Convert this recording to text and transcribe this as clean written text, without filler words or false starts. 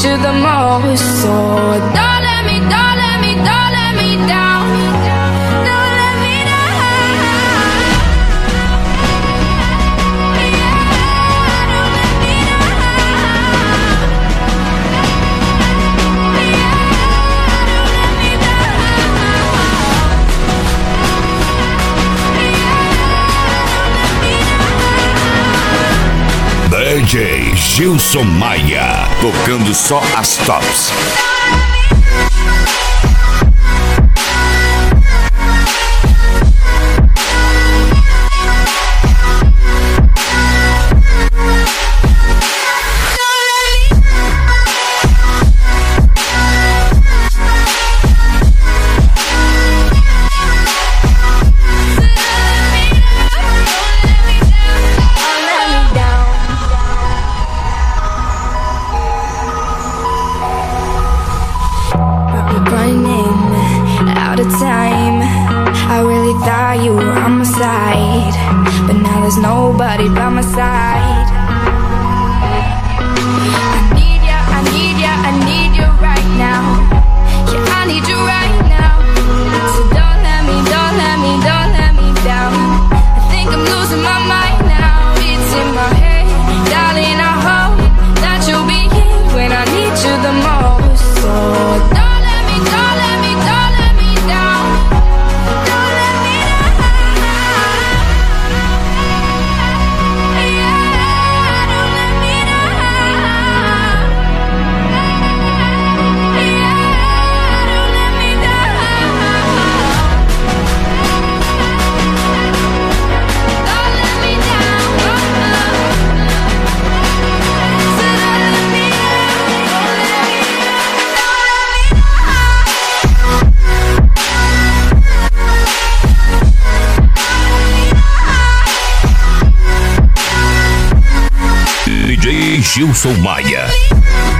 you the most. So don't let me, don't let me, don't let me down. Don't let me down. Yeah, don't let me down. DJ Gilson Maia, tocando só as tops. Nobody by my side. I need you right now. Yeah, I need you right now. So don't let me, don't let me, don't let me down. I think I'm losing my mind now. It's in my head, darling, I hope that you'll be here when I need you the most. So don't let me, don't let me, don't let me down. Don't let me down. DJ Gilson Maia.